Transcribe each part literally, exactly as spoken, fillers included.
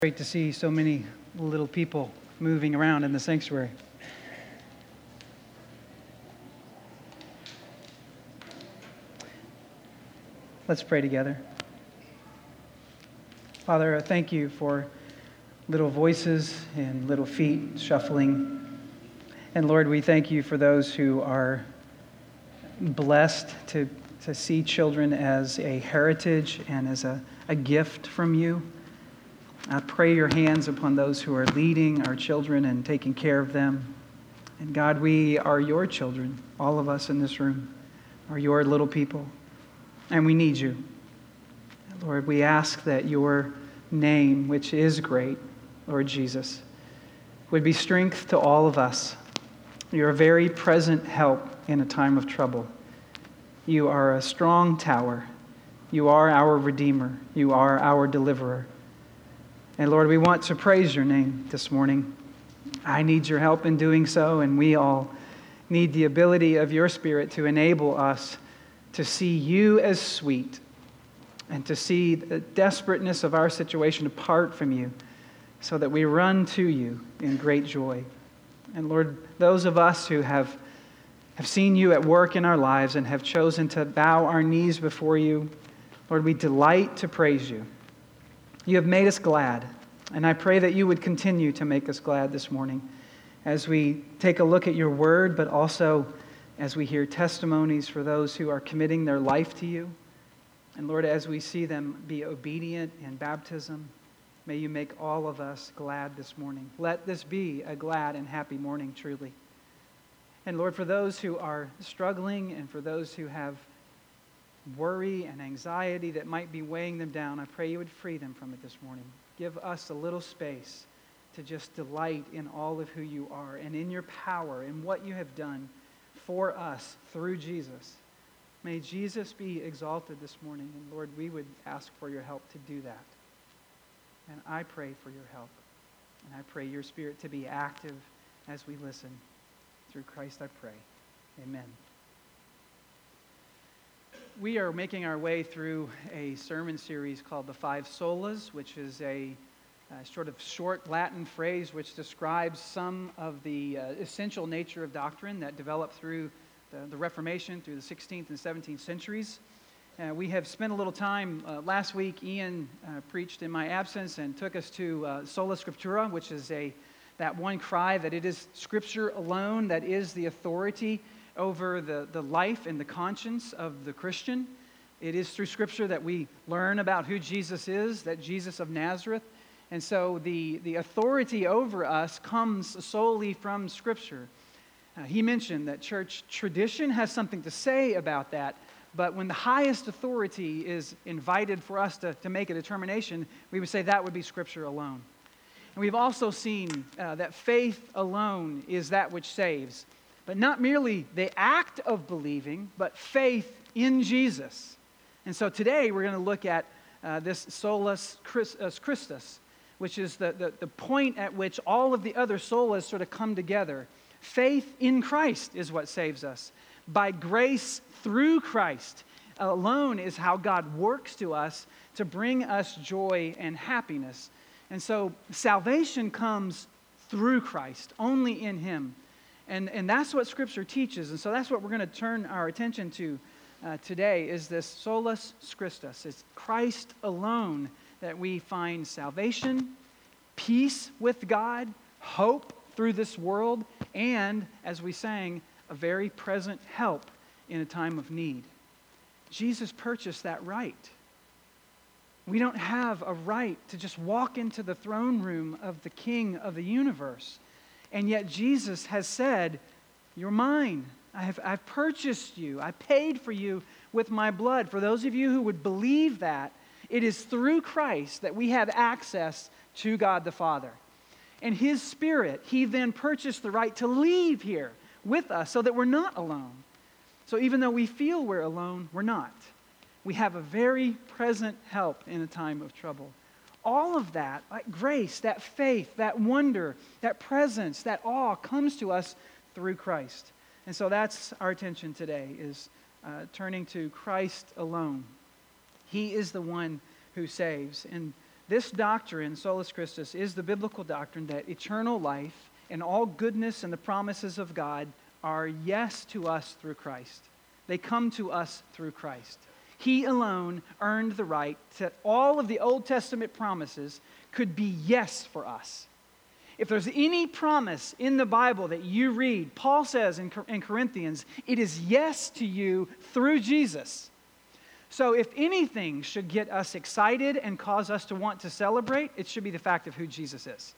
Great to see so many little people moving around in the sanctuary. Let's pray together. Father, I thank you for little voices and little feet shuffling. And Lord, we thank you for those who are blessed to, to see children as a heritage and as a, a gift from you. I pray your hands upon those who are leading our children and taking care of them. And God, we are your children. All of us in this room are your little people. And we need you. Lord, we ask that your name, which is great, Lord Jesus, would be strength to all of us. You're a very present help in a time of trouble. You are a strong tower. You are our Redeemer. You are our deliverer. And Lord, we want to praise your name this morning. I need your help in doing so, and we all need the ability of your Spirit to enable us to see you as sweet and to see the desperateness of our situation apart from you so that we run to you in great joy. And Lord, those of us who have, have seen you at work in our lives and have chosen to bow our knees before you, Lord, we delight to praise you. You have made us glad, and I pray that you would continue to make us glad this morning as we take a look at your word, but also as we hear testimonies for those who are committing their life to you. And Lord, as we see them be obedient in baptism, may you make all of us glad this morning. Let this be a glad and happy morning, truly. And Lord, for those who are struggling and for those who have worry and anxiety that might be weighing them down, I pray you would free them from it this morning. Give us a little space to just delight in all of who you are and in your power and what you have done for us through Jesus. May Jesus be exalted this morning, and Lord, we would ask for your help to do that. And I pray for your help, and I pray your Spirit to be active as we listen. Through Christ I pray. Amen. We are making our way through a sermon series called The Five Solas, which is a, a sort of short Latin phrase which describes some of the uh, essential nature of doctrine that developed through the, the Reformation, through the sixteenth and seventeenth centuries. Uh, we have spent a little time, uh, last week Ian uh, preached in my absence and took us to uh, Sola Scriptura, which is a that one cry that it is Scripture alone that is the authority over the, the life and the conscience of the Christian. It is through Scripture that we learn about who Jesus is, that Jesus of Nazareth. And so the, the authority over us comes solely from Scripture. Uh, he mentioned that church tradition has something to say about that, but when the highest authority is invited for us to, to make a determination, we would say that would be Scripture alone. And we've also seen uh, that faith alone is that which saves. But not merely the act of believing, but faith in Jesus. And so today we're going to look at uh, this solus Christus, which is the, the, the point at which all of the other solas sort of come together. Faith in Christ is what saves us. By grace through Christ alone is how God works to us to bring us joy and happiness. And so salvation comes through Christ, only in Him. And, and that's what Scripture teaches. And so that's what we're going to turn our attention to uh, today is this solus Christus. It's Christ alone that we find salvation, peace with God, hope through this world, and, as we sang, a very present help in a time of need. Jesus purchased that right. We don't have a right to just walk into the throne room of the King of the universe. And yet Jesus has said, you're mine. I have, I've purchased you. I paid for you with my blood. For those of you who would believe that, it is through Christ that we have access to God the Father. And His Spirit, He then purchased the right to leave here with us so that we're not alone. So even though we feel we're alone, we're not. We have a very present help in a time of trouble. All of that, like grace, that faith, that wonder, that presence, that awe comes to us through Christ. And so that's our attention today, is uh, turning to Christ alone. He is the one who saves. And This doctrine, Solus Christus, is the biblical doctrine that eternal life and all goodness and the promises of God are yes to us through Christ. They come to us through Christ. He alone earned the right that all of the Old Testament promises could be yes for us. If there's any promise in the Bible that you read, Paul says in, in Corinthians, it is yes to you through Jesus. So if anything should get us excited and cause us to want to celebrate, it should be the fact of who Jesus is.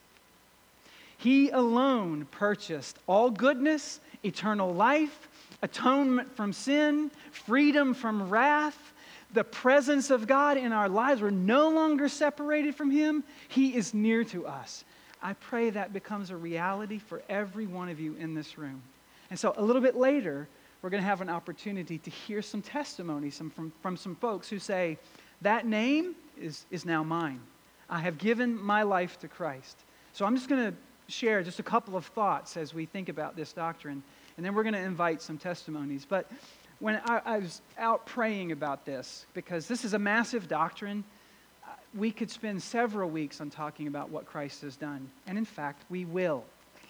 He alone purchased all goodness, eternal life, atonement from sin, freedom from wrath, the presence of God in our lives. We're no longer separated from Him. He is near to us. I pray that becomes a reality for every one of you in this room. And so a little bit later, we're going to have an opportunity to hear some testimonies from, from, from some folks who say, that name is, is now mine. I have given my life to Christ. So I'm just going to share just a couple of thoughts as we think about this doctrine, and then we're going to invite some testimonies. But when I, I was out praying about this, because this is a massive doctrine, we could spend several weeks on talking about what Christ has done. And in fact, we will.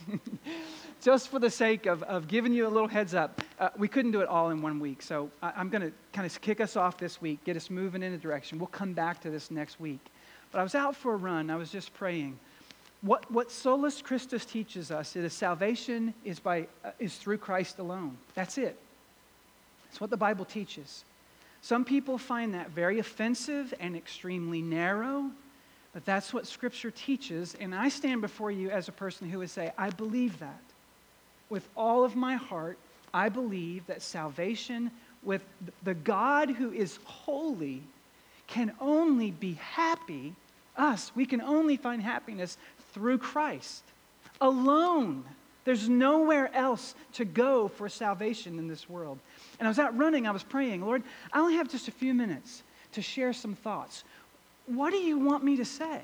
Just for the sake of, of giving you a little heads up, uh, we couldn't do it all in one week. So I, I'm going to kind of kick us off this week, get us moving in a direction. We'll come back to this next week. But I was out for a run. I was just praying. What, what Solus Christus teaches us is salvation is, by, uh, is through Christ alone. That's it. That's what the Bible teaches. Some people find that very offensive and extremely narrow, but that's what Scripture teaches, and I stand before you as a person who would say, I believe that. With all of my heart, I believe that salvation with the God who is holy can only be happy, us, we can only find happiness through Christ alone. There's nowhere else to go for salvation in this world. And I was out running, I was praying, Lord, I only have just a few minutes to share some thoughts. What do you want me to say?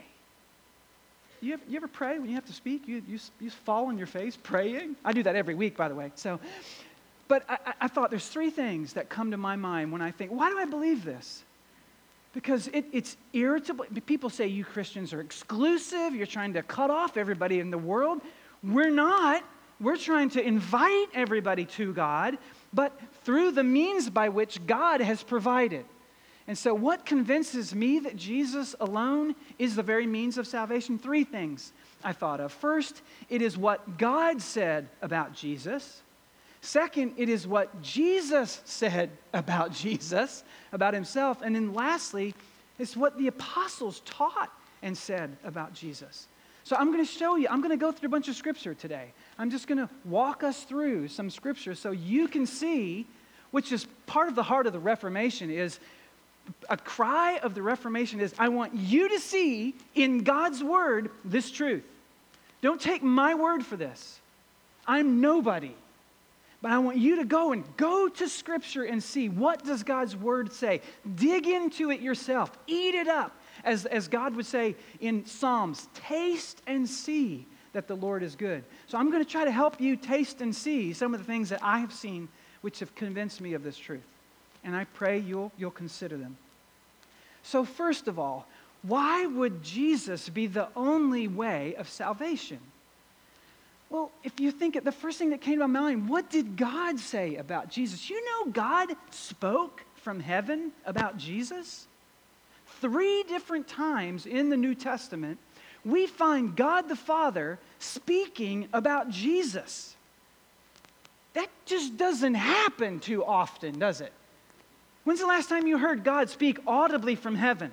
You ever, you ever pray when you have to speak? You, you, you fall on your face praying? I do that every week, by the way. So, but I, I thought there's three things that come to my mind when I think, why do I believe this? Because it, it's irritable. People say you Christians are exclusive. You're trying to cut off everybody in the world. We're not. We're trying to invite everybody to God, but through the means by which God has provided. And so what convinces me that Jesus alone is the very means of salvation? Three things I thought of. First, it is what God said about Jesus. Second, it is what Jesus said about Jesus, about himself. And then lastly, it's what the apostles taught and said about Jesus. So I'm going to show you, I'm going to go through a bunch of scripture today. I'm just going to walk us through some scripture so you can see, which is part of the heart of the Reformation, is a cry of the Reformation is, I want you to see in God's word this truth. Don't take my word for this. I'm nobody. But I want you to go and go to Scripture and see, what does God's word say? Dig into it yourself. Eat it up. As, as God would say in Psalms, taste and see that the Lord is good. So I'm going to try to help you taste and see some of the things that I have seen which have convinced me of this truth. And I pray you'll, you'll consider them. So first of all, why would Jesus be the only way of salvation? Well, if you think it, the first thing that came to my mind, what did God say about Jesus? You know, God spoke from heaven about Jesus. Three different times in the New Testament, we find God the Father speaking about Jesus. That just doesn't happen too often, does it? When's the last time you heard God speak audibly from heaven?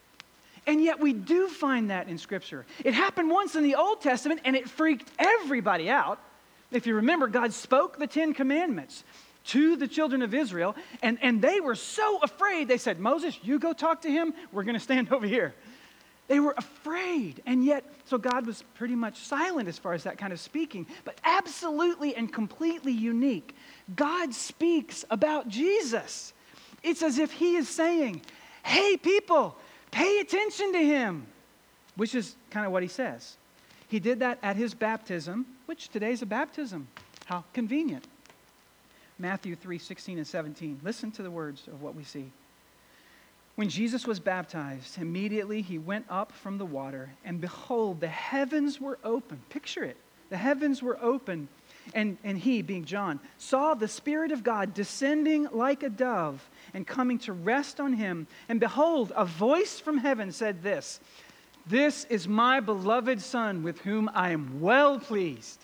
And yet we do find that in Scripture. It happened once in the Old Testament, and it freaked everybody out. If you remember, God spoke the Ten Commandments to the children of Israel, and, and they were so afraid, they said, Moses, you go talk to him, we're going to stand over here. They were afraid, and yet, so God was pretty much silent as far as that kind of speaking, but absolutely and completely unique. God speaks about Jesus. It's as if he is saying, hey, people, pay attention to him, which is kind of what he says. He did that at his baptism, which today's a baptism. How convenient. Matthew three, sixteen and seventeen. Listen to the words of what we see. When Jesus was baptized, immediately he went up from the water, and behold, the heavens were open. Picture it. The heavens were open, and, and he, being John, saw the Spirit of God descending like a dove and coming to rest on him. And behold, a voice from heaven said this, "This is my beloved Son, with whom I am well pleased."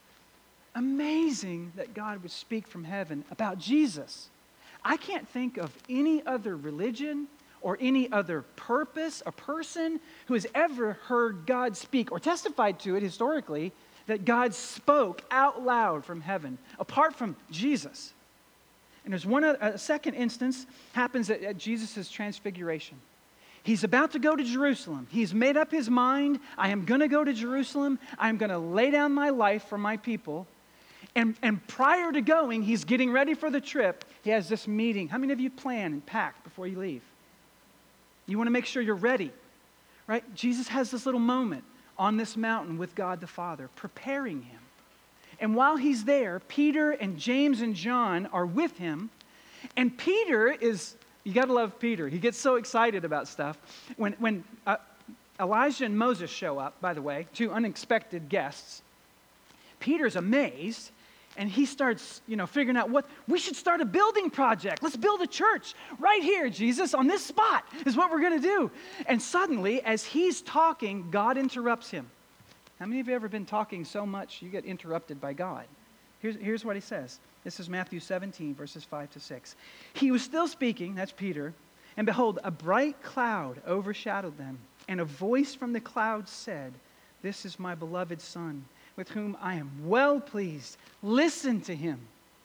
Amazing that God would speak from heaven about Jesus. I can't think of any other religion or any other purpose, a person who has ever heard God speak or testified to it historically, that God spoke out loud from heaven, apart from Jesus. And there's one a second instance happens at, at Jesus' transfiguration. He's about to go to Jerusalem. He's made up his mind. I am going to go to Jerusalem. I'm going to lay down my life for my people. And, and prior to going, he's getting ready for the trip. He has this meeting. How many of you plan and pack before you leave? You want to make sure you're ready, right? Jesus has this little moment on this mountain with God the Father, preparing him. And while he's there, Peter and James and John are with him. And Peter is, you got to love Peter. He gets so excited about stuff. When, when uh, Elijah and Moses show up, by the way, two unexpected guests, Peter's amazed. And he starts, you know, figuring out what, we should start a building project. Let's build a church right here, Jesus, on this spot is what we're going to do. And suddenly, as he's talking, God interrupts him. How many of you have ever been talking so much you get interrupted by God? Here's, here's what he says. This is Matthew seventeen, verses five to six. He was still speaking, that's Peter, and behold, a bright cloud overshadowed them. And a voice from the cloud said, "This is my beloved Son, with whom I am well pleased. Listen to him."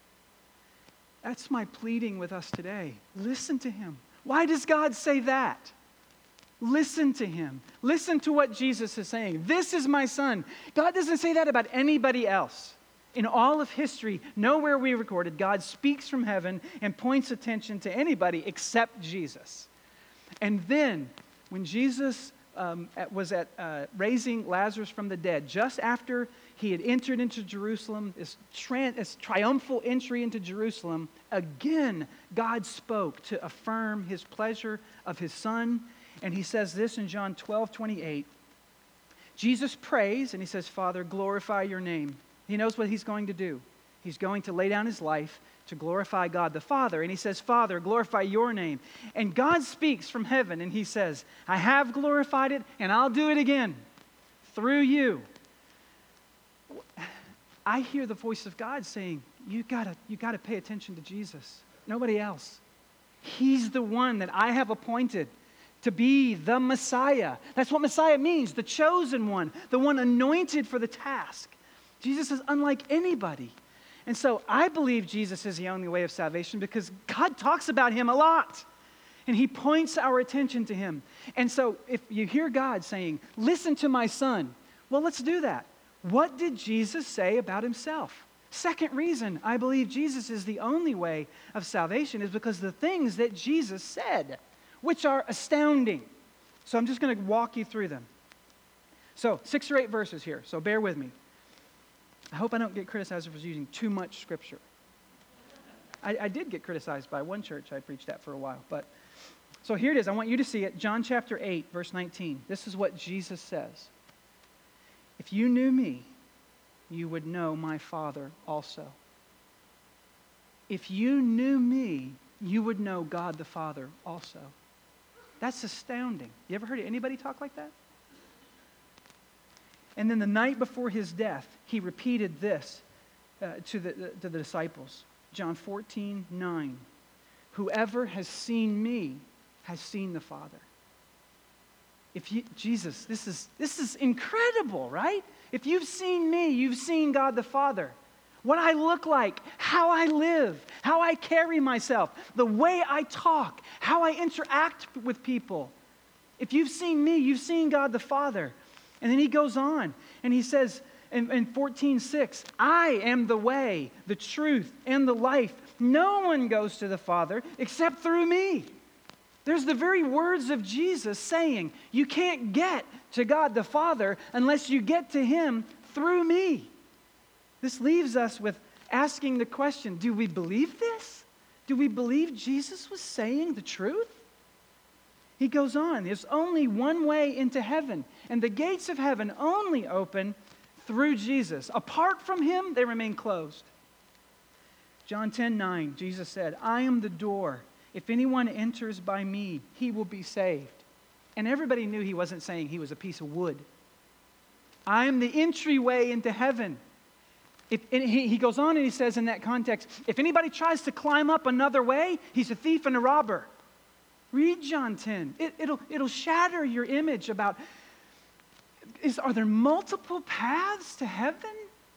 That's my pleading with us today. Listen to him. Why does God say that? Listen to him. Listen to what Jesus is saying. This is my Son. God doesn't say that about anybody else. In all of history, nowhere we recorded, God speaks from heaven and points attention to anybody except Jesus. And then, when Jesus Um, was at uh, raising Lazarus from the dead, just after he had entered into Jerusalem, this, tran- this triumphal entry into Jerusalem, again, God spoke to affirm his pleasure of his Son. And he says this in John twelve twenty-eight. Jesus prays and he says, "Father, glorify your name." He knows what he's going to do. He's going to lay down his life to glorify God the Father. And he says, "Father, glorify your name." And God speaks from heaven and he says, "I have glorified it and I'll do it again through you." I hear the voice of God saying, you gotta, you gotta pay attention to Jesus. Nobody else. He's the one that I have appointed to be the Messiah. That's what Messiah means, the chosen one, the one anointed for the task. Jesus is unlike anybody. And so I believe Jesus is the only way of salvation because God talks about him a lot. And he points our attention to him. And so if you hear God saying, "Listen to my Son," well, let's do that. What did Jesus say about himself? Second reason I believe Jesus is the only way of salvation is because the things that Jesus said, which are astounding. So I'm just going to walk you through them. So six or eight verses here, so bear with me. I hope I don't get criticized for using too much scripture. I, I did get criticized by one church I preached at for a while. But so here it is. I want you to see it. John chapter eight, verse nineteen. This is what Jesus says. "If you knew me, you would know my Father also. If you knew me, you would know God the Father also." That's astounding. You ever heard anybody talk like that? And then the night before his death, he repeated this uh, to, the, the, to the disciples. John fourteen nine. "Whoever has seen me has seen the Father." If you, Jesus, this is, this is incredible, right? If you've seen me, you've seen God the Father. What I look like, how I live, how I carry myself, the way I talk, how I interact with people. If you've seen me, you've seen God the Father. And then he goes on and he says in, in fourteen six, "I am the way, the truth, and the life. No one goes to the Father except through me." There's the very words of Jesus saying, you can't get to God the Father unless you get to him through me. This leaves us with asking the question, do we believe this? Do we believe Jesus was saying the truth? He goes on, there's only one way into heaven, and the gates of heaven only open through Jesus. Apart from him, they remain closed. John ten nine, Jesus said, I am the door. If anyone enters by me, he will be saved. And everybody knew he wasn't saying he was a piece of wood. I am the entryway into heaven. If, and he, he goes on and he says in that context, if anybody tries to climb up another way, he's a thief and a robber. Read John ten. It, it'll, it'll shatter your image about, is, are there multiple paths to heaven?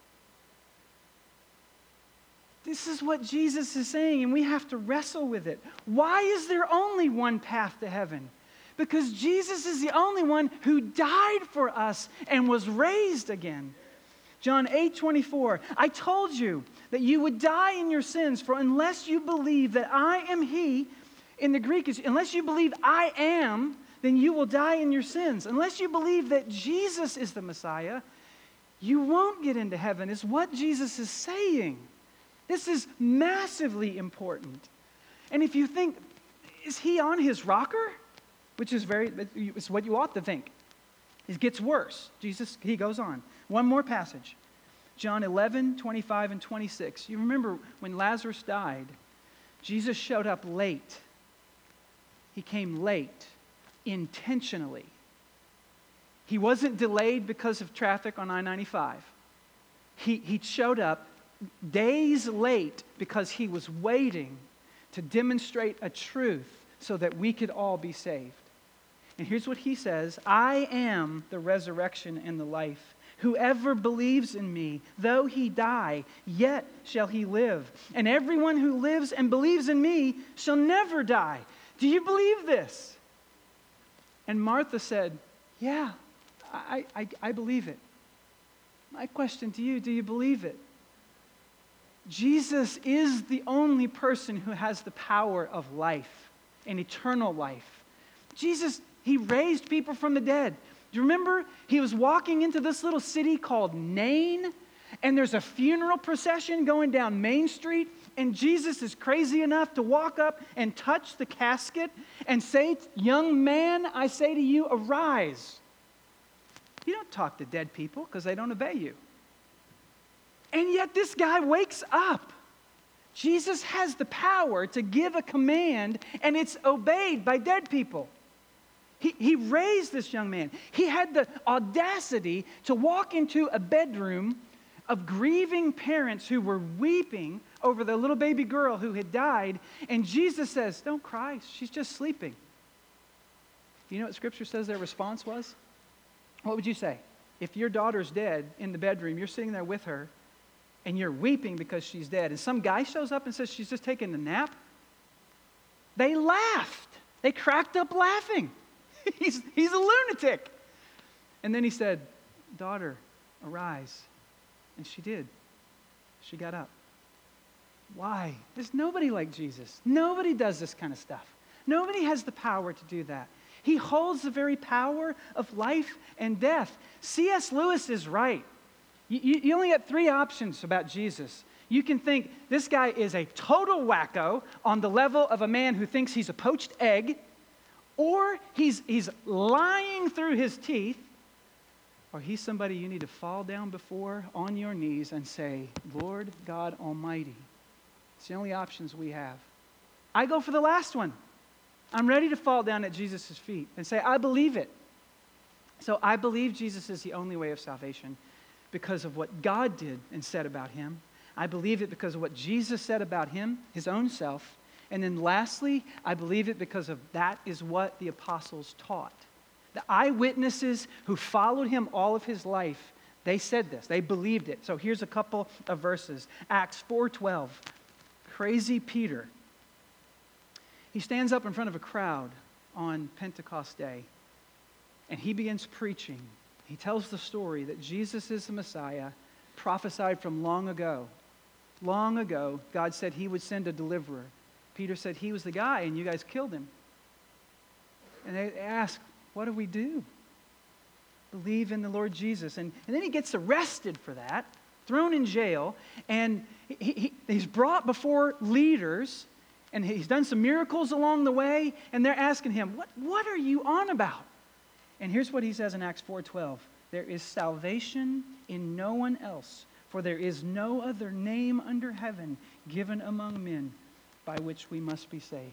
This is what Jesus is saying, and we have to wrestle with it. Why is there only one path to heaven? Because Jesus is the only one who died for us and was raised again. John eight twenty-four, I told you that you would die in your sins, for unless you believe that I am he, in the Greek, is unless you believe I am, then you will die in your sins. Unless you believe that Jesus is the Messiah, you won't get into heaven, is what Jesus is saying. This is massively important. And if you think, is he on his rocker? Which is very, it's what you ought to think. It gets worse. Jesus, he goes on. One more passage. John eleven, twenty-five and twenty-six. You remember when Lazarus died, Jesus showed up late. He came late, intentionally. He wasn't delayed because of traffic on I ninety-five. He, he showed up days late because he was waiting to demonstrate a truth so that we could all be saved. And here's what he says, I am the resurrection and the life. Whoever believes in me, though he die, yet shall he live. And everyone who lives and believes in me shall never die. Do you believe this? And Martha said, yeah, I, I, I believe it. My question to you, do you believe it? Jesus is the only person who has the power of life and eternal life. Jesus, he raised people from the dead. Do you remember? He was walking into this little city called Nain, and there's a funeral procession going down Main Street, and Jesus is crazy enough to walk up and touch the casket and say, young man, I say to you, arise. You don't talk to dead people because they don't obey you. And yet this guy wakes up. Jesus has the power to give a command, and it's obeyed by dead people. He, he raised this young man. He had the audacity to walk into a bedroom of grieving parents who were weeping over their little baby girl who had died, and Jesus says, don't cry, she's just sleeping. You know what Scripture says their response was? What would you say? If your daughter's dead in the bedroom, you're sitting there with her, and you're weeping because she's dead, and some guy shows up and says she's just taking a nap, they laughed. They cracked up laughing. he's, he's a lunatic. And then he said, daughter, arise. And she did. She got up. Why? There's nobody like Jesus. Nobody does this kind of stuff. Nobody has the power to do that. He holds the very power of life and death. C S Lewis is right. You, you only got three options about Jesus. You can think this guy is a total wacko on the level of a man who thinks he's a poached egg, or he's, he's lying through his teeth, or he's somebody you need to fall down before on your knees and say, Lord God Almighty. It's the only options we have. I go for the last one. I'm ready to fall down at Jesus' feet and say, I believe it. So I believe Jesus is the only way of salvation because of what God did and said about him. I believe it because of what Jesus said about him, his own self. And then lastly, I believe it because of that is what the apostles taught. The eyewitnesses who followed him all of his life, they said this. They believed it. So here's a couple of verses. Acts four twelve. Crazy Peter. He stands up in front of a crowd on Pentecost Day, and he begins preaching. He tells the story that Jesus is the Messiah, prophesied from long ago. Long ago, God said he would send a deliverer. Peter said he was the guy, and you guys killed him. And they ask, what do we do? Believe in the Lord Jesus. And, and then he gets arrested for that, thrown in jail, and he, he, he's brought before leaders, And he's done some miracles along the way, and they're asking him, what, what are you on about? And here's what he says in Acts four twelve. There is salvation in no one else, for there is no other name under heaven given among men by which we must be saved.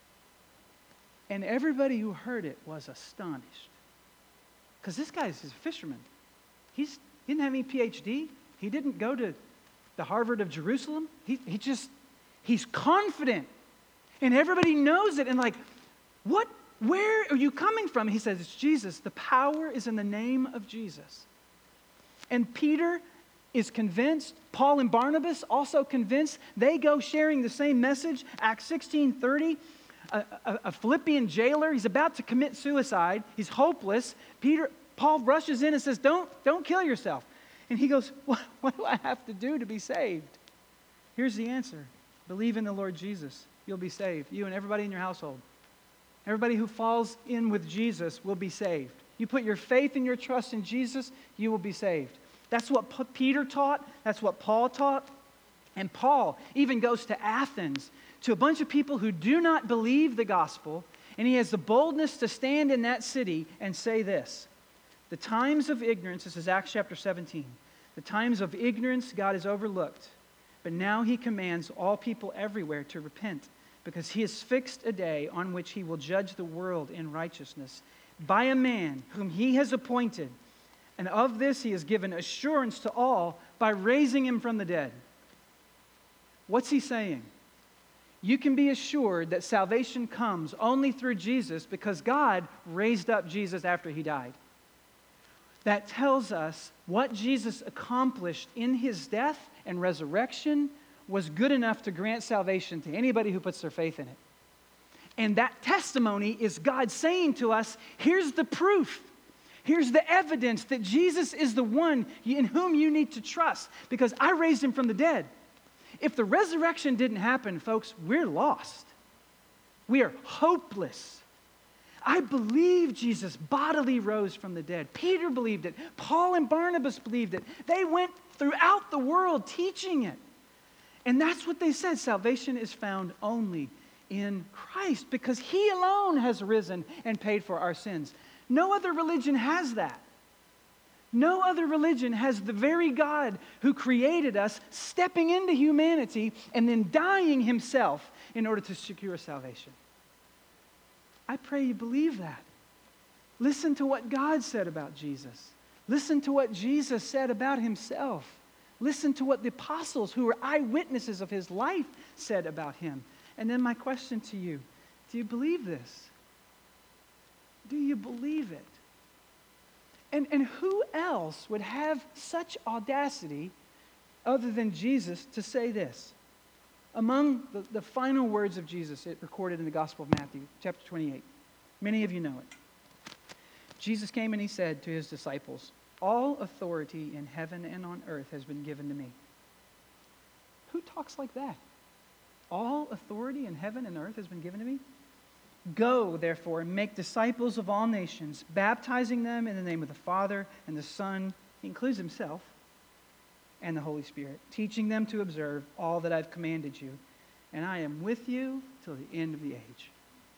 And everybody who heard it was astonished. Because this guy's a fisherman. He's, he didn't have any P H D. He didn't go to the Harvard of Jerusalem. He, he just, he's confident. And everybody knows it. And like, what, where are you coming from? He says, it's Jesus. The power is in the name of Jesus. And Peter is convinced. Paul and Barnabas also convinced. They go sharing the same message. Acts sixteen thirty. A, a, a Philippian jailer, he's about to commit suicide. He's hopeless. Peter, Paul rushes in and says, don't, don't kill yourself. And he goes, what, what do I have to do to be saved? Here's the answer. Believe in the Lord Jesus. You'll be saved. You and everybody in your household. Everybody who falls in with Jesus will be saved. You put your faith and your trust in Jesus, you will be saved. That's what P- Peter taught. That's what Paul taught. And Paul even goes to Athens to a bunch of people who do not believe the gospel, and he has the boldness to stand in that city and say this. The times of ignorance, this is Acts chapter seventeen, the times of ignorance God has overlooked, but now he commands all people everywhere to repent, because he has fixed a day on which he will judge the world in righteousness by a man whom he has appointed, and of this he has given assurance to all by raising him from the dead. What's he saying? You can be assured that salvation comes only through Jesus because God raised up Jesus after he died. That tells us what Jesus accomplished in his death and resurrection was good enough to grant salvation to anybody who puts their faith in it. And that testimony is God saying to us, here's the proof. Here's the evidence that Jesus is the one in whom you need to trust because I raised him from the dead. If the resurrection didn't happen, folks, we're lost. We are hopeless. I believe Jesus bodily rose from the dead. Peter believed it. Paul and Barnabas believed it. They went throughout the world teaching it. And that's what they said. Salvation is found only in Christ because he alone has risen and paid for our sins. No other religion has that. No other religion has the very God who created us stepping into humanity and then dying himself in order to secure salvation. I pray you believe that. Listen to what God said about Jesus. Listen to what Jesus said about himself. Listen to what the apostles who were eyewitnesses of his life said about him. And then my question to you, do you believe this? Do you believe it? And, and who else would have such audacity other than Jesus to say this? Among the, the final words of Jesus, it recorded in the Gospel of Matthew, chapter twenty-eight. Many of you know it. Jesus came and he said to his disciples, all authority in heaven and on earth has been given to me. Who talks like that? All authority in heaven and earth has been given to me? Go, therefore, and make disciples of all nations, baptizing them in the name of the Father and the Son, he includes himself, and the Holy Spirit, teaching them to observe all that I've commanded you. And I am with you till the end of the age.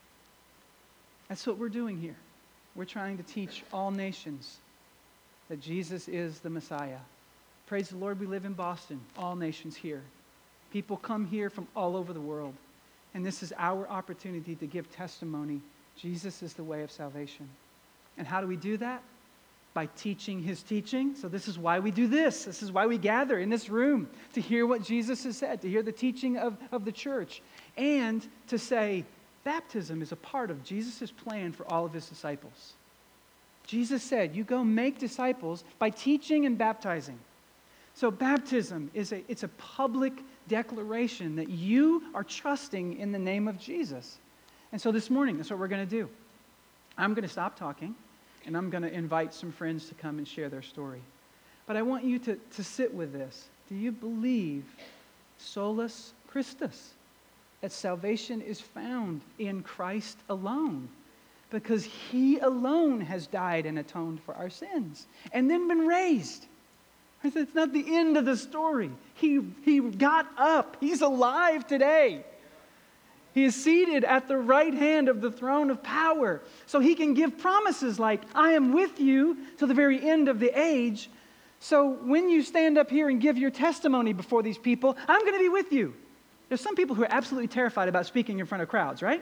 That's what we're doing here. We're trying to teach all nations that Jesus is the Messiah. Praise the Lord, we live in Boston, all nations here. People come here from all over the world. And this is our opportunity to give testimony. Jesus is the way of salvation. And how do we do that? By teaching his teaching. So this is why we do this. This is why we gather in this room, to hear what Jesus has said, to hear the teaching of, of the church, and to say baptism is a part of Jesus' plan for all of his disciples. Jesus said, you go make disciples by teaching and baptizing. So baptism is a, it's a public declaration that you are trusting in the name of Jesus. And so this morning, that's what we're going to do. I'm going to stop talking, and I'm going to invite some friends to come and share their story. But I want you to, to sit with this. Do you believe solus Christus, that salvation is found in Christ alone? Because he alone has died and atoned for our sins, and then been raised. It's not the end of the story. He, he got up. He's alive today. He is seated at the right hand of the throne of power. So he can give promises like, I am with you to the very end of the age. So when you stand up here and give your testimony before these people, I'm going to be with you. There's some people who are absolutely terrified about speaking in front of crowds, right?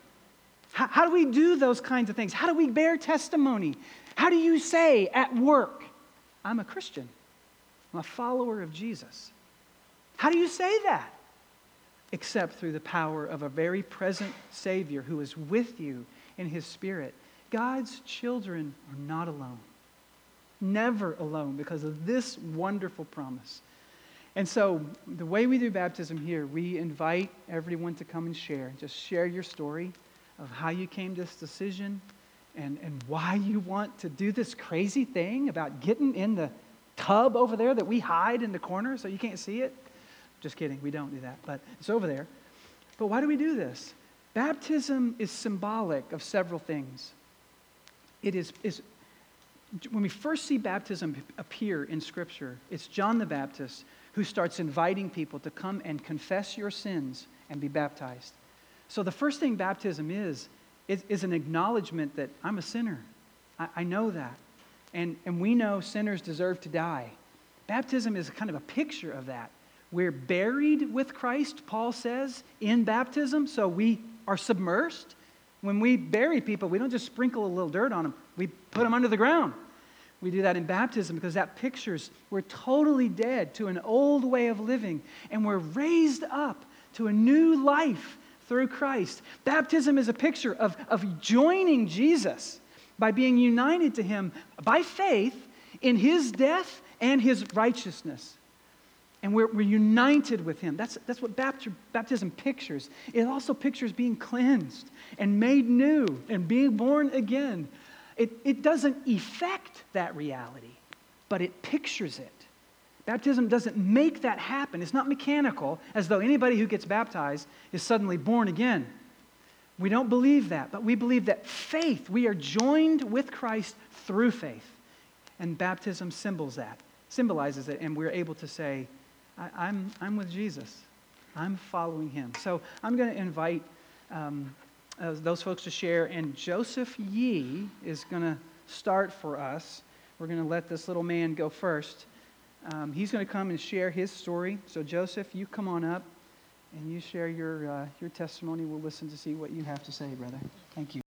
How, how do we do those kinds of things? How do we bear testimony? How do you say at work, I'm a Christian. I'm a follower of Jesus. How do you say that? Except through the power of a very present Savior who is with you in His Spirit. God's children are not alone. Never alone because of this wonderful promise. And so the way we do baptism here, we invite everyone to come and share. Just share your story of how you came to this decision and, and why you want to do this crazy thing about getting in the tub over there that we hide in the corner so you can't see it. Just kidding, we don't do that, but it's over there. But why do we do this? Baptism is symbolic of several things. It is, is when we first see baptism appear in Scripture, it's John the Baptist who starts inviting people to come and confess your sins and be baptized. So the first thing baptism is, is, is an acknowledgement that I'm a sinner. I, I know that. And, and we know sinners deserve to die. Baptism is kind of a picture of that. We're buried with Christ, Paul says, in baptism, so we are submersed. When we bury people, we don't just sprinkle a little dirt on them. We put them under the ground. We do that in baptism because that pictures we're totally dead to an old way of living, and we're raised up to a new life through Christ. Baptism is a picture of, of joining Jesus by being united to Him by faith in His death and His righteousness. And we're, we're united with Him. That's, that's what baptism, baptism pictures. It also pictures being cleansed and made new and being born again. It, it doesn't effect that reality, but it pictures it. Baptism doesn't make that happen. It's not mechanical, as though anybody who gets baptized is suddenly born again. We don't believe that, but we believe that faith, we are joined with Christ through faith. And baptism symbols that, symbolizes it, and we're able to say, I, I'm, I'm with Jesus. I'm following Him. So I'm going to invite um, uh, those folks to share, and Joseph Yee is going to start for us. We're going to let this little man go first. Um, he's going to come and share his story. So Joseph, you come on up and you share your uh, your testimony. We'll listen to see what you have to say, brother. Thank you.